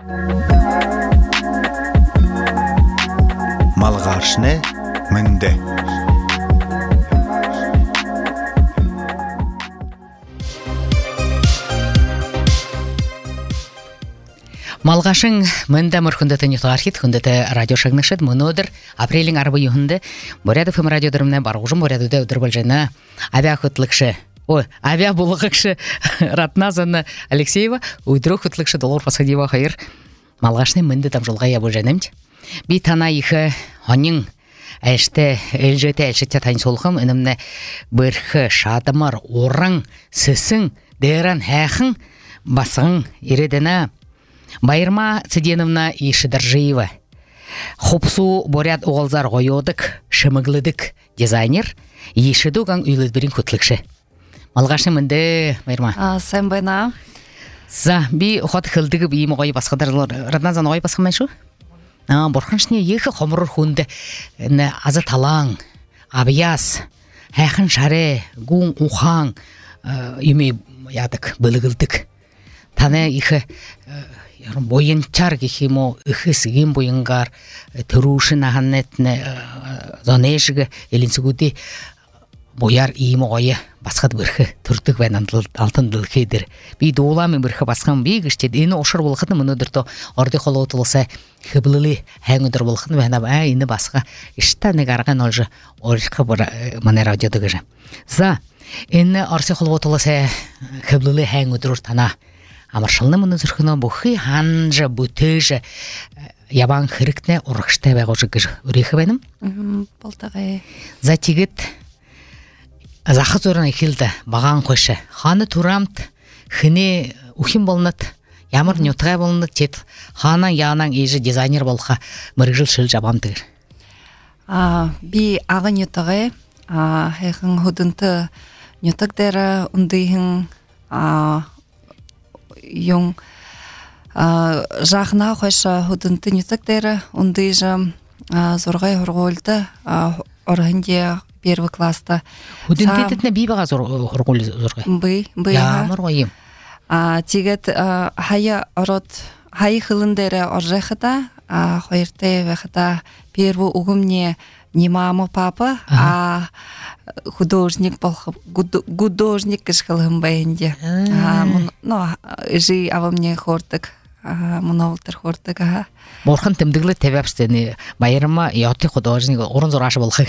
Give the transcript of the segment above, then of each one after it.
Малғашны мінді. Малғашың мінді мұрхындыты нетағархет, хүндіті радио шағнықшыд, мұнодыр, апрелің арбы юхынды, бұряды фым радиодырымны барғужым бұрядыда өдір болжайна авиа құтлықшы, авиа бұлығықшы Ратназаны Алексеева, өйдірі құтлықшы долар пасқадева қайыр, малғашны мінді там жылға я болжайнамд. Би тана иқы оның әшті әлжеті әлшетте тайын солқым, үнімні бірхі шадымар, орың, сісің, дәрін, әқің, басың, ередіна, Байырма Циденовна Ишидержиева. Хопсу боряд оғалзар ғойодық, шымыглыдық дизайнер, ешідуған үйлідбірін көтлікші. Малғашны мінді, Байырма? Сән байна. За, би ұқат қылдығы бейім ғойы басқадар. Радназан ғойы басқамай шу? Борқаншыне егі қомырыр хүнді азы талаң, абияс, әқін шары, ғуң ұқан, үме ядық, білігілдік. Таны иқы бойынчар кехимо ыхысыгин бойынгар түрушын ағаннетіне зонешігі елінсігуді бояр иімі ғойы басқады бірхі түртік бән алтын дылкедір. Бей доуламын бірхі басқан бей кіштеді. Ені ошыр болқыны мұны дұрты орды қолы отылыса қыбылылы әң өдір болқыны бән ені басқа іштәні қарған олжы орышқы мұны радиодығы жа. За, ені орсы қолы отылыса қыбылылы әң өдір тана. Амаршылны мұны зүрхіна бұхи ханжа, бұтыжа, ябан қырықне ұрықштай бәғі жүгір. Үрейхі бәнім? Болтағай. За тегіт зақы зорына келді баған қойшы. Ханы тұрамд, хыне ұхим болынат, ямыр нютғай болынат, тет хана яғынан ежі дизайнер болға мұрғыл шыл жабамдығыр. Би ағы нютғай, әйхің худынты нютғдері ұндайхың Yung жағына қойша худынты нютықтері, онды жа зорғай ұрғолды орғынде первый класста. Худынты ететіне бей баға ұрғолы зорғай? Бүй. Ямыр ғойым. Тегет хайы қылындері оржақыда, қойырты вәқыда первый уғымне немамы папа, художник кішкілім бәйінде. Жи авымне хордық, мұнауылтыр хордық. Борхан тімдіглі тәбәпстені байырма яты художник орын зор ашы болғы.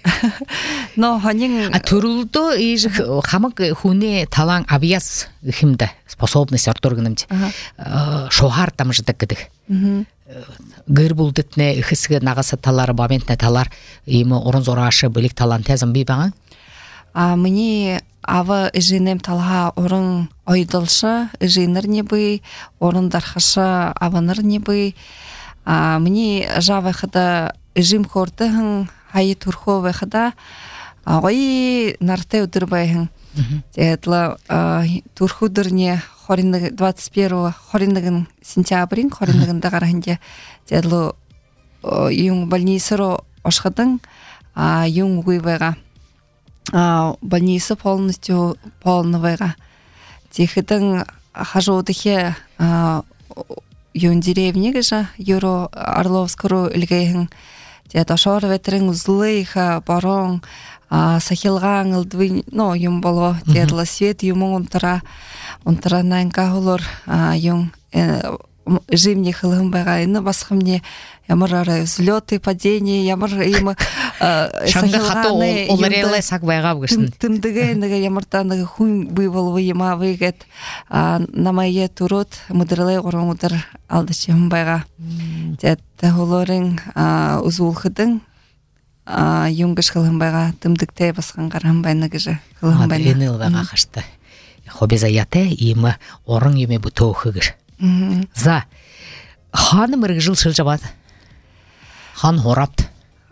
Түрілді қамық хуне талаң абияс үхімді способность артургынымды. Шоғар тамжыдық кідік. Гыр бұлдытне үхісігі нағасы талары, баментне талар емі орын зор ашы бөлік талан тәзім бей бағын? Мне авы жинем талға орын ойдылшы, жиныр не бүй, орын дархашы аваныр не бүй. Мне жавы қыда жим қордығын, хайы турхо вәқыда, ой нарты өдірбайын. Дәділі турхудырне 21 хорындығын сентябрин, хорындығында қарағынде дәділі ең больницыры ашқыдың, ең ұғыйвайға. Больница полностью полновая. Тихидың хажудыхе юн деревне же юро Орловскую илгейхин. Дед шор ветрин узлыха барон сахилган илдвин, но юм было дедла свет юмон унтара нанка холор юн зимний хылым бага ины басхымне ямыр взлеты, падения, ямыр им сахилганы оларелай сак байга бгышын. Тымдыгы ямыртаны хун бывал выема выгет намае турут мыдырлай горон мыдыр алдычым байга. Дед холорың узулхыдың юнгыш хылым байга тымдыктай басқан қарам байны гыжы хылым байны. Энил байга қашты. Хобеза яте имы орын еме бұтоқы гыш. За, ханым ыргжыл шыл жабады? Хан хорапты?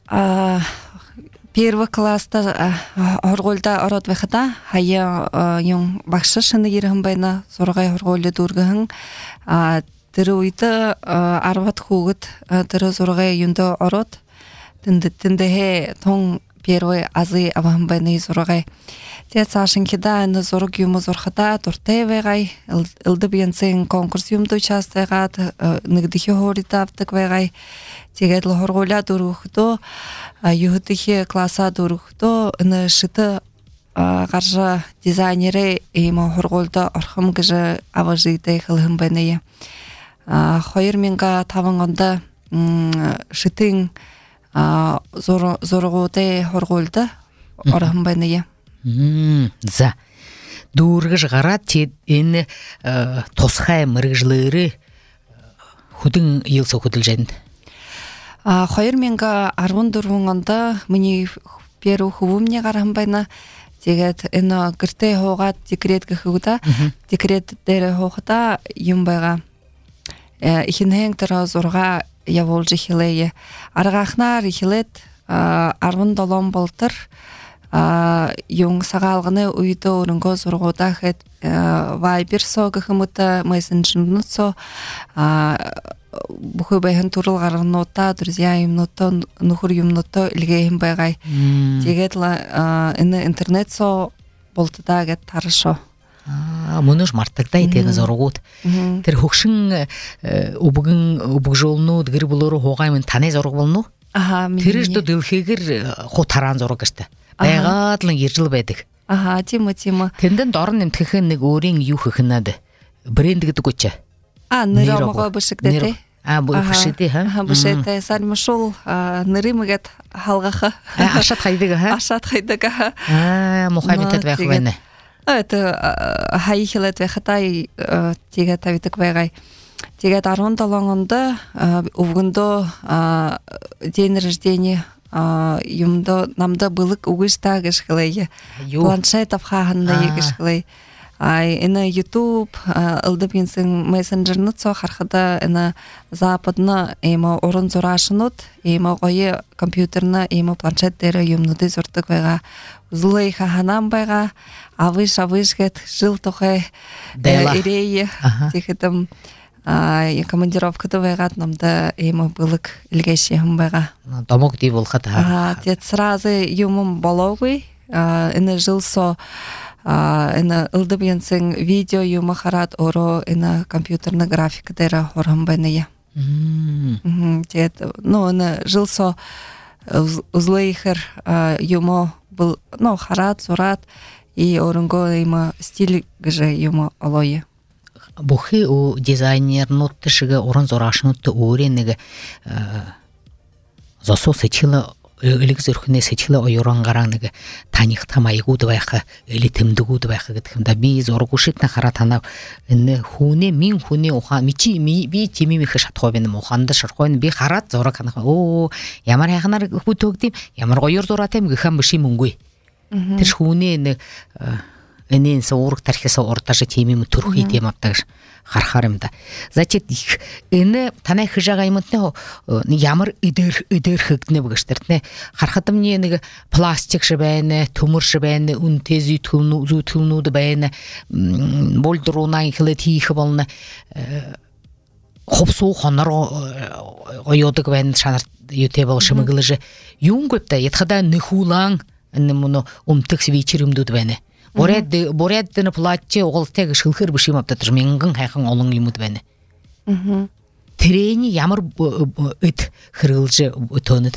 Первый класста орғолда ород вәқыда, хайя ең бақшы шыны ерігін байна сорғай орғолы дұрғығын. Тірі ұйты арват қуғыт, тірі сорғай юнды ород. Тінді тоң первый азы авамбайны зургай. Тет сашынкида ны зург юму зурхата туртевегай, ылды бенсен конкурс юмду участвайгат, нигдихи хоритавтык вегай. Тегет лохоргуля дурухто, юхтихи класса дурухто, ны шыты гаржа дизайнеры имо хоргулда орхым гыжы аважыйтай хылхым байныя. Хойыр менга таванганда шытың зоргудай хоргулда орхым байныя. За. Дургыж гарат тет ені тосхай мырыжлыры худың елсі худылжайын. Хойыр менга арвын дурвунганда мені перу хубумне гарам байна. Тегет ено гырте хоғат декрет көхігуда, декрет дәрі хоғыда юмбайға. Ихінхең тұра зорға яволжы хилейі. Арғақнар хилет арвын долон болтыр. Юң сағалғыны үйді орынғы зорғуда хэт вайбер соғы хымыта мессенджернут со бухой байхан турыл гаргынотта, друзья юмнотто, нухур юмнотто илгейхим байгай. Тегетла интернет со болтыда гет тарышо. Мұныш мартықта етені зорғуд. Тір хұқшын ұбық жолыну, дғыр бұлыры хоғаймын тане зорғы болыну? Тірішді дылхегір хотаран зорғы кішті. Байғатлын ержіл байдық. Тима. Тенден дарын емтіхін өрен ю хықынады. Брендігі түгітші. Нырымыға бұшықтеті. Бұшықте, Бұшықте, сармышол нырымығет халғақы. Ашат қайдығы, Ашат қайдығы. Мұхаммед әтвәқі бәні. Хайхилет вәқытай теге тавитік байғай. Теге дарон талаңында ұвғындо день рождения юмдо намда былық ұғышта ғышқылайы. Планшет авхағында егішқылай. Ина YouTube, ылдыбинсин мессенджернут со хархада ина западна ема орын зорашынут, ема гойы компьютерна ема планшеттері юмнуды зортык байга узлый хаханам байга авыш гет жыл тохай ирейе тихитым командировкада байгат намда ема былык илгешем байга. Домок дей болхата. Тет сразу юмум боловый, ина жыл со ina ылдыбенсен видео юмахарат оро ина компьютерна графика дера хорам байная. Тет, ина жилсо узлыйхер юмо был, харат, сурат и орынго има стиль гже юмо алое. Бухи у дизайнер ноттышыга орын зорашынутты оренеге засо сечила элик зөрхүнө сечиле ойорангараныгы таних тамайгуды байха эли тимдигуды байха гытхымда би зоргушитна харатана ны хуне мин хуне оха мичи ми би тими ми хашат хобеним оханда шархойн би харат зоракана о ямар яхнар хутогдим ямар ойор зоратем гыхам биши мунгуй тэр хуне ны энен соорг тархиса ортажа теми ми турхи темаптагыш хархарымда. Зачет эне танай хыжагаймытны ямар идер хыгтне бгыштыртне хархатым не пластик шыбайны, тумур шыбайны, унтез зутылнуды байны болдыруна ихлы тихы болны хопсу хонар ойодык байны шанар юте бол шымыгылыжы юн көпті етхада нихулаң мұны умтыкс вечерімдуды байны. Боряддыны платчы оғылстегі шылхыр бішім аптатыр менгін хайқын олың юмуд бәні. Тірейні ямар үт хырылжы өтөнід?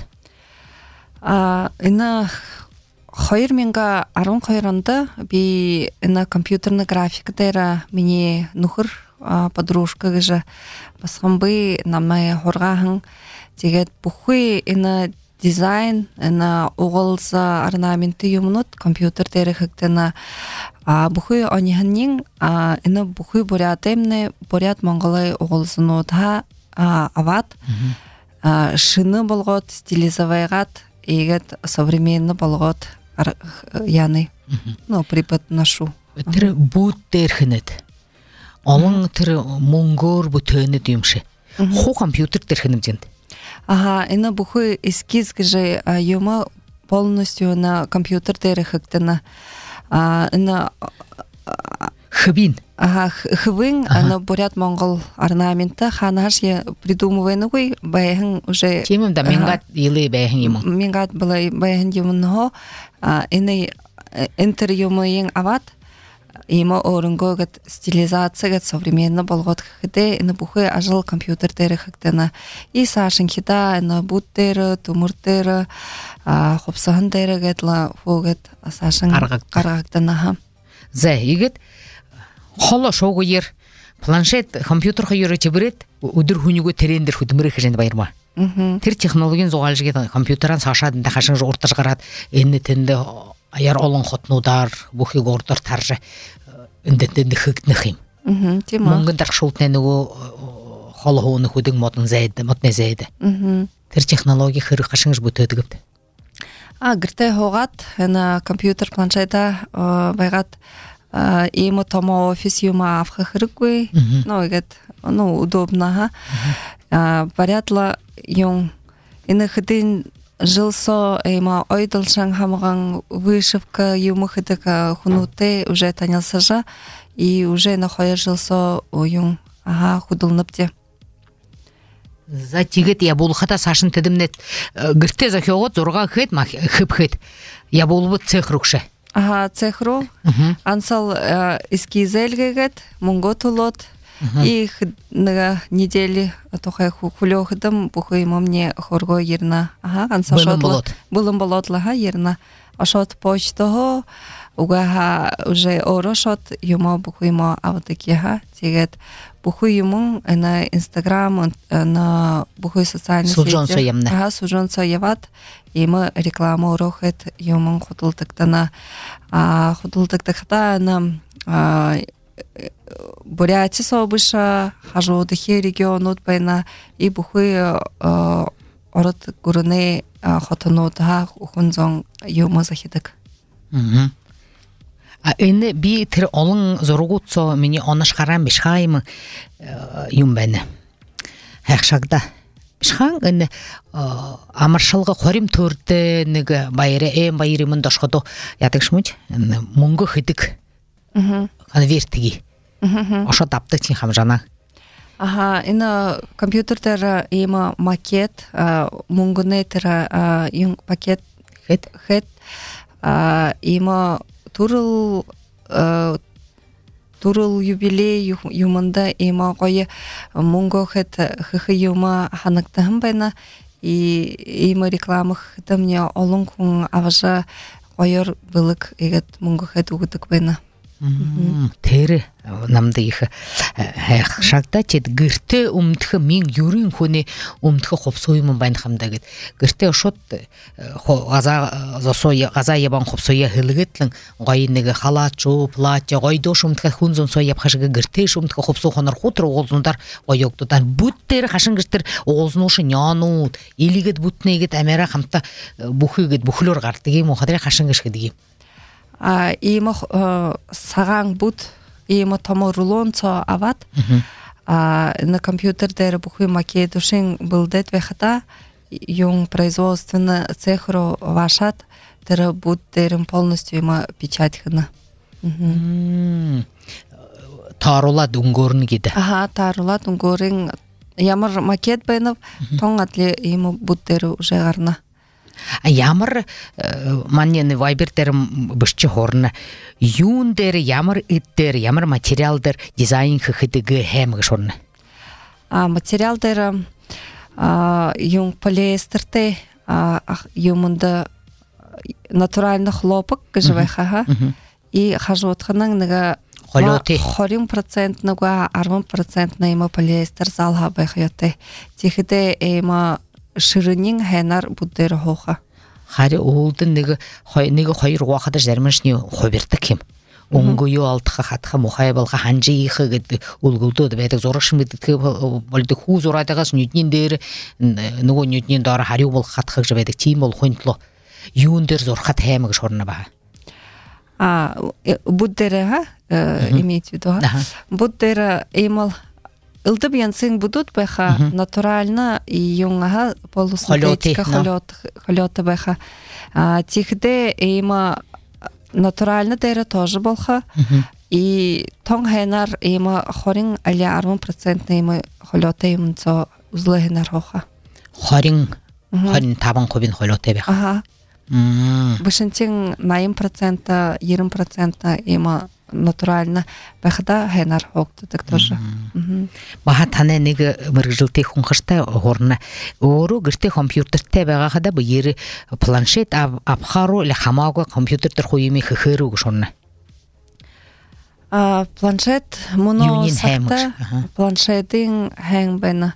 Ина хойыр менга арун хойранда би ина компьютерны графика дайра мені нухыр подружка гыжа басқамбы намай хорғағын тегет бұхы ина дизайн на уголса орнаменты юмнут компьютер терехектена бухой ониханнин ина бухой борятемне борят монголай уголсунута ават шины болгот стилизовайгат егет современный болгот яны припад нашу тэр бут терхнет алың тэр монгор бутөнет юмшы хо компьютер терхнемдент. Ина бухой эскиз гже юма полностью на компьютер терехектена. Ина Хыбин. Хывын, но бурят монгол орнаменты ханаш я придумываю гой баян уже. Чемим да менгат илы баян ему. Менгат была баян ему но иной интервью моим ават. Има орынгогат стилизацияга современно болгот хыде на бухы ажал компьютер хактана и сашин хита на буттер тумуртер хопсан гетла фогат сашин карактана за игет холо шогу ер планшет компьютер хайры чебрет өдөр хүнүгө трендер хөдмөрөх жинд баярма тэр технологийн зугаалжгийн компьютеран сашаад дахашин уртаж гараад энэ тэнд аяр олон хотнуудаар бүхийг урдаар тарж эндэнд хэгднэх юм. Тийм үү. Мөнгөнд дархшуултны нөгөө хол хууны хөдөг модны зайд. Тэр технологи хэрэг гашингж бүтээдэг. Гэртээ хуугаад энэ компьютер планшета байгаад ийм томо офис юм авах хэрэггүй. Удобно. Порядла юм энэ хэдийн жилсо има ойдолшан хамган вышивка юмыхыдыка хунуте уже танялся же и уже нахоя жилсо юм худылныпте. За тигет я булхата сашын тедимнет гэрте захиогот зурга хэт хыпхэт я булбут цехрукше. Цехру ансал эскизелгегет мунготулот и на неделе тухай хулёхдам бухой мне хорго ерна ансал булым болотла ерна ашот почтого уга уже орошот юмо бухой мо авдыки тигет бухой юмун на Инстаграм на бухой социальный сети сужонса яват и мы рекламу рохет юмун худултыктана худултыктахта на Бурятия собыша хажуудахи регионууд байна и бүхий ород гүрнэ хотонууд хүнзон юм захидаг. Энэ би тэр олон зургуудсоо миний онош харан биш хайм юм байна. Хайхшагда бишхан энэ амаршалга хорим төрдө нэг баяраа баярын дошходо ядаг шмуж мөнгө хэдэг. Конвертиги. Ошо дапдаг чинь хамжана. Энэ компьютер дээр ийм макет мөнгөний тэр юм пакет хэд ийм турул юбилей юманда ийм гоё мөнгө хэд хх юм ханагтан байна и ийм рекламах да мне олон хүн аважа гоёр былык эгэт мөнгө хэд өгдөг байна. Тэр намд их хайхшагда чид гэртээ өмдөх мин юрийн хүний өмдөх хувцс юм байна хамдаа гэд гэртээ шууд газаа ябан хувцсоя хэлгэтлэн гоё нэг халаачуу платье гоё доош өмдөх хүн зон соя явах шиг гэртээ өмдөх хувцс хонор хутр уулзнуудаар гоё өгдөг бүт дээр хашин гэртэр уулзнууш нянууд илигэд бүтнээгэд амиара хамта бүхийгэд бүхлөөр гардаг юм уу хадрын хашин гэрш гэдэг юм. Ийм сагаан бут ийм томо рулонцо ават на компьютер дээр бүхий макет ушин булдэт вехата юм производственный цехро вашат тэр бут дээр полностью им печатхна. Тарула дунгорн гэдэг. Тарула дунгорын ямар макет байна тон атли ийм бут дээр уже гарна. Ямар маньяны вайбер дээр бишчи хорна юун дээр ямар эд дээр ямар материал дээр дизайн хийдэг хэмэг шорна. Материал дээр юм полиэстертэй юмда натуральный хлопок гэж байхаа и хажуудхнан нэг 20% нөгөө 10% на има полиэстер залха байх ётой. Тэгэхдээ има ширинин хайнаар бүдээр хууха. Хари уулдан нэг хоёр гуахад зармашны хувирдаг юм. Өнгөө юу алдах хатах мухай балга ханжиих гэдэг үлгөлдөөд байдаг зурагш мэддэг болдог хүү зураадагаас нүднийн дээр нөгөө нүднийн доор хариу бол хатах гэж байдаг. Тийм бол хөнтлөө юун дээр зурхат хаймаг шорно ба. Бүдээр имеется в виду. Бүдээр имал Илдеб янсин будут бэха натурально и юнга полусинтетика холёта бэха. Тихде има натурально дээр тоже болха. и тон хенар има хорин али 10% има холота имцо узлы хенар хоха. Хорин табан хобин холота бе. Ага. Башинтин 9%, 20% има натурально бахда хенар хоктыдык тоже. Баха тане неге мыргылты хунхышта хорна. Ору гырте компьютерте багада бу ери планшет апхару ле хамага компьютертер хоюми хыру гшонна. Планшет муно сакта планшетин хэнг бена.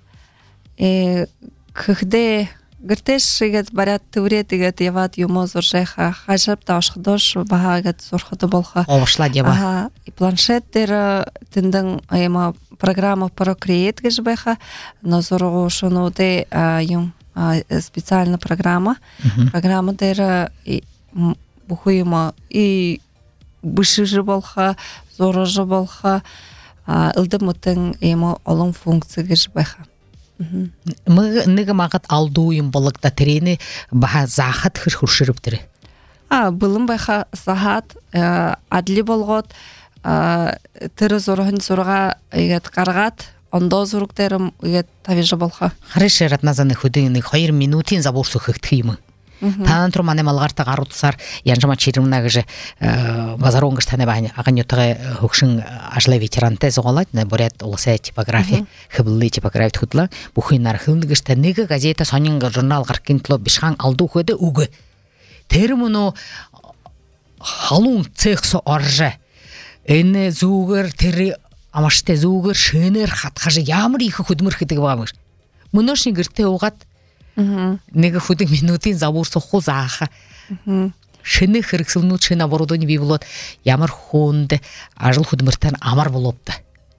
Кхде гэртэш игэд барят төврээд игэд яваад юмоо зуршайха хашап таашхдош багагад зурхад болха. Овшла деба. Планшет дээр тэндэн аяма программа Procreate гэж байха. Но зургуушнуудэ юм специальная программа. Программа дээр бухуйма и бышыжы болха, зорожы болха, ылдымытын ема олон функция гэж байха. Мы неге магат алдуйым болыкта терени баха захат хуршырыптыры. Былым байха сахат адли болгот тыры зорохын сурга егет каргат ондо зуруктарым егет тавижы болха. Харышы ратназаны худыны 2 минутин заборсу хыктыймы. Танан турмане малгарта гарутсар янжама чирымна гыжы базаронгыш тане баһа аганьютыгы хукшын ажлы ветеранте зогалат на борят улса типография хыбылы типография хутла бухынар хындыгыш танеге газета сонинга журнал гаркинтло бишхан алду хөдө угы термуну халун цехсо орже эне зугер тери амаште зугер шенер хатхажы ямар их хөдмөр хэдэг баамыр мөнөшни гэрте угат неге худын минутын забурсу хузааха шыны хырыксылнут шына бородони бибулот ямар хунде ажыл худмыртан амар болопты.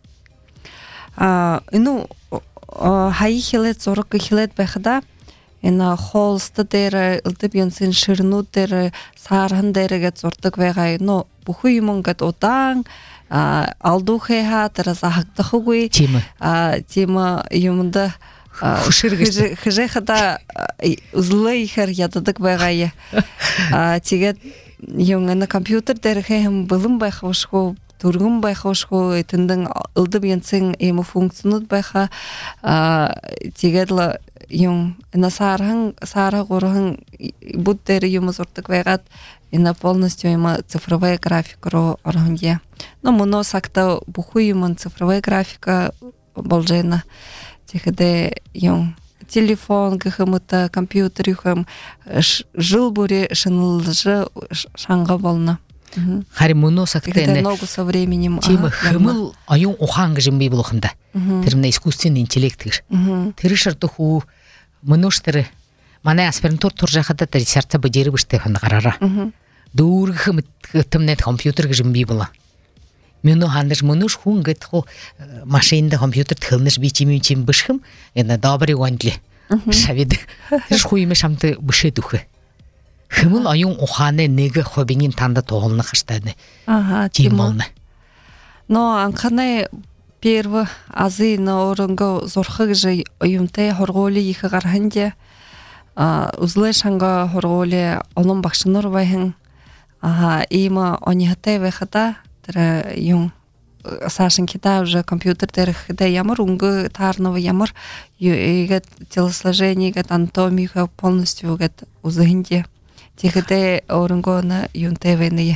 Ну хай хилет зорок хилет бахда ена холсты дер илтебенсин шырнут дер сархан дерге зортык вегай но бухуй монгат отан алдухеха таразахты хугуй тема юмда хыжехада узлы ихер ядыдык байгайы. Тигет юнгана компьютер дерхем былым байхошко, тургум байхошко, этенден ылдып янсен эмо функционут байха. Тигетла юн на сара горхан буддер юму зортык байгат, ина полностью има цифровая графика ро орханге. Но муно сакта бухуй юман цифровая графика болжена. Тихде юм телефон гхмта компьютер юхам жыл буре шынылжы шанга болна. Хари муно сактене много со временем тема хымыл аюн уханг жимби болохында. Термина искусственный интеллект гыш. Теришерто ху муноштеры мана аспирантур туржахада ресерча бедери биште хангарара. Дур хымт тымнет компьютер жимби бола. Мено хандыш мунуш хунгет хо машинда компьютер тхылныш бичим бышхым эна добрый гондле шавид тиш хуйме шамты бышедухы хымыл аюн ухане неге хобинин танда тоолны хаштаны тималны но анхане перво азы на оронго зорхыг же оюмте хорголи их гарханде узле шанга хорголи олон багшнор байхын има онихате вехата тра юм сашин кита уже компьютер дерхде ямар унгы тарного ямар егет телосложение егет анатомия полностью егет узынде тихде оронгона юнтевене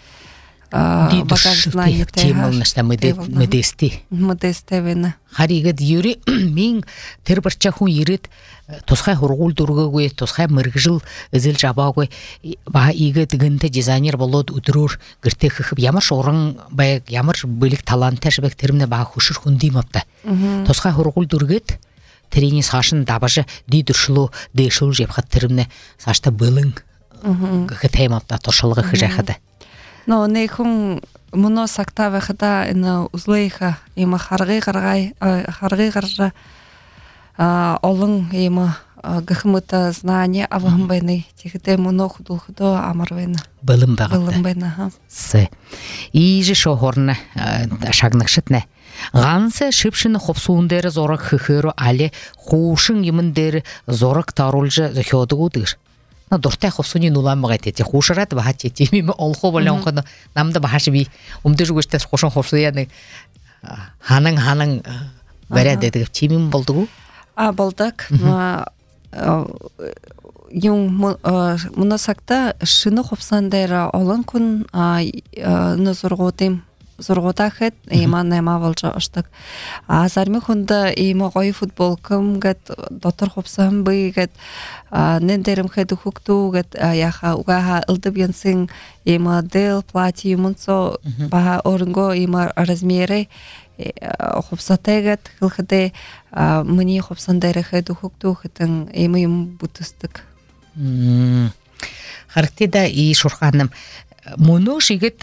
багаж знание темалнашта медестевена харигет юри мин тербарча хун ирет тусхай хургул дургагой тусхай мыргжыл изил жабагой ба игет гынте дизайнер болот утрур гырте хып ямар шорын бай ямар бөлек талант тәшбек термне ба хушыр хундимапта тусхай хургул дургет трени сашын дабажы дидүршлу дэшул жепхат термне сашта былың гытаймапта тошылгы хыжахада. Но не хун муно сактава хата на узлейха има харгы гаржа олон има гхмыта знание авамбайны тихте муно худулхудо амарвайна былым багата се иже шохорна шагнакшытне гансы шипшыны хопсундер зорак хыхыру але хушын йымындер зорак тарулжы зөхөдүгүдыр на дуртай ховсуны нуламмага тете хушарат баха тете ми олхо болон коно намда бахаш би умдэж үгүштэ хошон ховсуяны ханан баря дедик чимим болдугу болдук Yung munasakta шыны хопсандайра олон күн зорготахет иман нема болжа аштык. Зарми хүнда има гой футболкам гэт дотор хопсан бый гэт нендерим хэд хукту гэт яха угаха ылдыбянсын има дел платье мунцо ба орынго има размере хопсатегет хылхыде мыни хопсандайра хэд хукту хэтэн има юм бутыстык. Характеда и шурханым моно шигет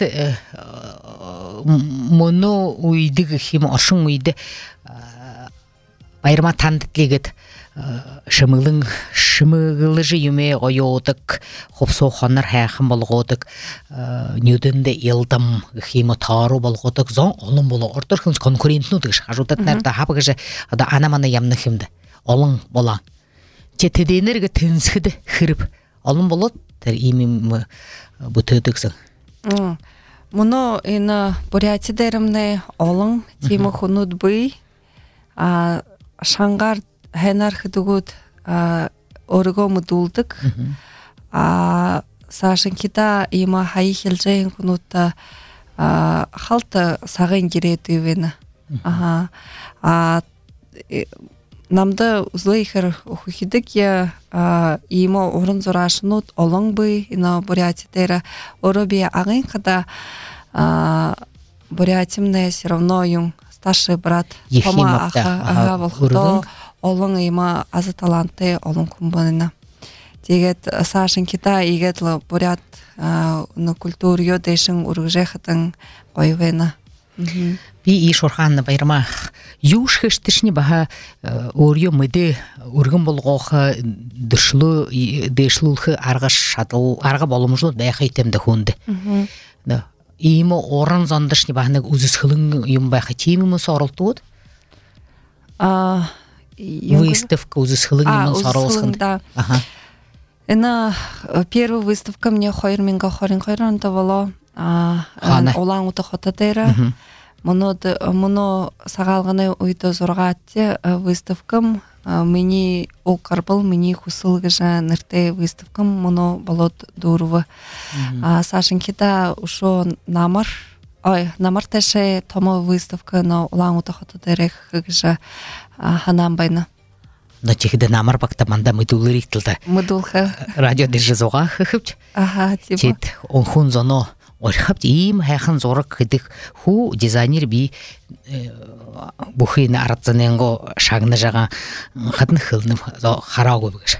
моно уйдык хим оршун уйды байырма тандытлигет шымыгылы жүйіме ойодык хопсо хонар хайхын болғодык нюдынды елдым химы тару болғодык зон олын болу ортыр хынс конкурентну дыгыш хажудатнарда хабыгыжы ада анамана ямны химді олын болан четеденерге тынсыды хырып олын болот тер имим бутыдыксың Муно ина бурятидеримне олын тима хунут бый шангар хэнар хыдугут орго мудулдык сашынкита има хай хилжейн хунутта халта сагын киретивена намда узлыйхыр хухидык я има орын зорашнут олың бый ина бурятидера ороби агын када бурятимне все равно юм старший брат Тома аха волхто олың има азы таланты олың кумбанына дегет сашын кита игетлы бурят на культуру дэшин ургжехатын койвена би и шорханны байырма юш хэштишни баха орё мэдэ ургын болгоха дэшлулхы арга шадыл арга боломжлу байхайтемде хунды има орын зондышни бахны үзүс хылын юм байха тимимы сорылтууд выставка үзүс хылын юм сорылсын Ена первая выставка мне хойрминга хорин-хорин давало олаң утахотатера Моно сагалганы уйда зоргатте выставкам мени окарбыл мени хусылгыжа нырте выставкам моно болот дурва сашынкита ушо намар теше томо выставка на олаң утахотатерех гыжа ханамбайна но чихде намар бакта манда мыдулыриктылда мыдулха радио держизога хыхыпч типа он хунзоно Орхапт им хайхан зорок кыдык ху дизайнер би бухина аратзаненго шагны жага хатны хылны харагу бигеш.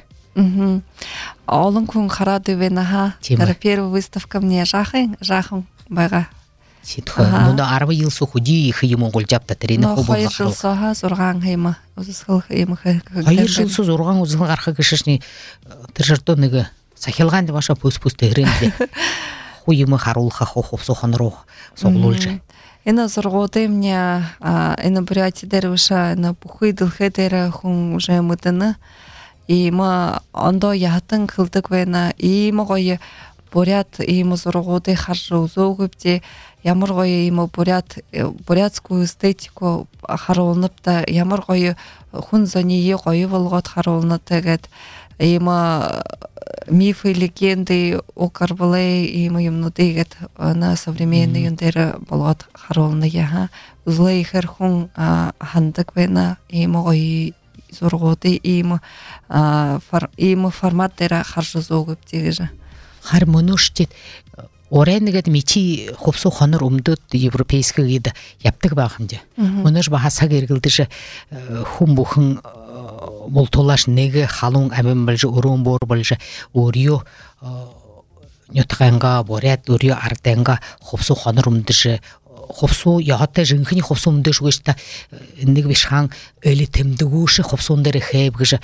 Олын күн харады венаха. Тара первая выставка мне жахын байга. Мунда арба ел сухуди хыймы голжапта терени ху болса. Хайыр жылсаха зорган хыймы. Узысхыл хыймы. Хайыр жылсы зорган узысхыл арха кышышни тыржартоныгы сахилган деп аша пус тегренде. Хуймы харулха хохопсо ханро соглулжа. Ена зорготы мне ена буряти дервиша ена бухыдыл хедера хун уже мытыны. И мы ондо яхтын кылдык вена и могой бурят и мы зорготы харжы узогыпте ямар гой мы бурятскую эстетику харулныпта ямар гой хун зание гой болгот харулныпта гет и мы мифы, легенды о Карбале и моем нудегет на современные юндера болот харолные узлы херхун хандак вена и мой зорготы и мы формат дера харжозогып тегеже хармонуштит оренегет мичи хопсо хонор умдут европейский гида яптык бахымде мунуш бахаса кергилдиже хумбухын Болтолаш неге халун амин балжы урун бор балжы урио нютганга борят урио артенга хопсу хонорумдыжы хопсу ягатта жинхини хопсумдыш гышта неге бишхан öyle темдигуши хопсундары хэбгыжы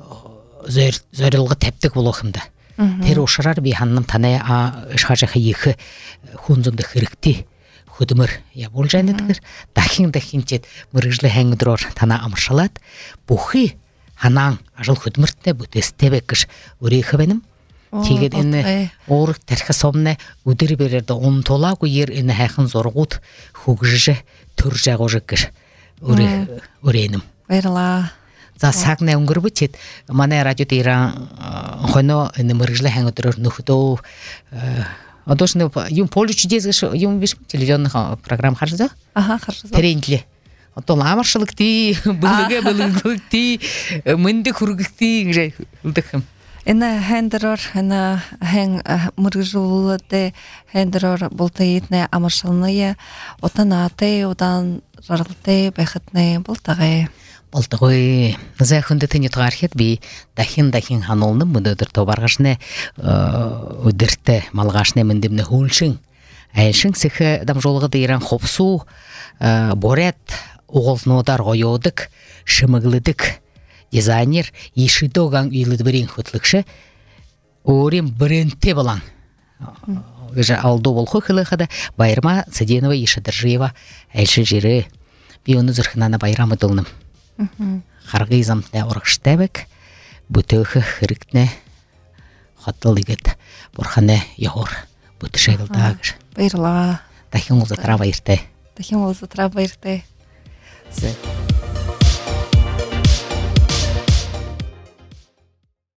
зөрилга тептик болохымда тер ошарар би ханным танай ышхажы хайхы хунзунды хырыкти худмыр я болжайныдыр дахин-дахинчет мырыжлы хэнгдрор тана амшалат бухи Ханан ажыл худмыртне бүтестебекш урихы бенім. Тэгээд энэ уурах тарих сомны өдөр бэрээд унтуулаагүй ер энэ хайхан зургууд хөгжиж төрж агуург гэж өрөөнөм. Баярлаа. За сагна өнгөрбөчэд манай радиод иран хоноо энэ мэрэгжлийн хан өдрөөр нөхдөө одоош нэг юм полич дээс юм биш телевизионный програм харсан. Харсан. Тэрэнлээ. Одоо амаршлагти бүлэгэ мэндэг хүргэгти гэж үлдэх юм. Энэ хендерор хэн мөргжүүлдэ хендерор бултайднэ амаршалны утанаатай удан рарлтай байхатны бултагай. Болтгой зайхунд тэний тугархэд би дахин хануулны мөдөр товаргашны өдөртө малгашны мэндэмнэ хөөлшин айлшин сэх дамжуулгад ирэн ховсуу борят уголзнуудаар гоёодаг шимэглэдэг дизайнер ишидоган илдбэрийн хөтлөгч өөрийн брендтэй болон гэж алду болох хэлэхэд Баярма Цэдинова Ишадержиева айлшин жирэ би өнөө зөрхнана баярамд олном. Харгый замтай урагштай бэг бүтээх хэрэгтнэ хотол игэд бурханы явуур бүтэшэгэлдаа гэж. Баярлаа. Дахин уулзатраа баяртай. Зэ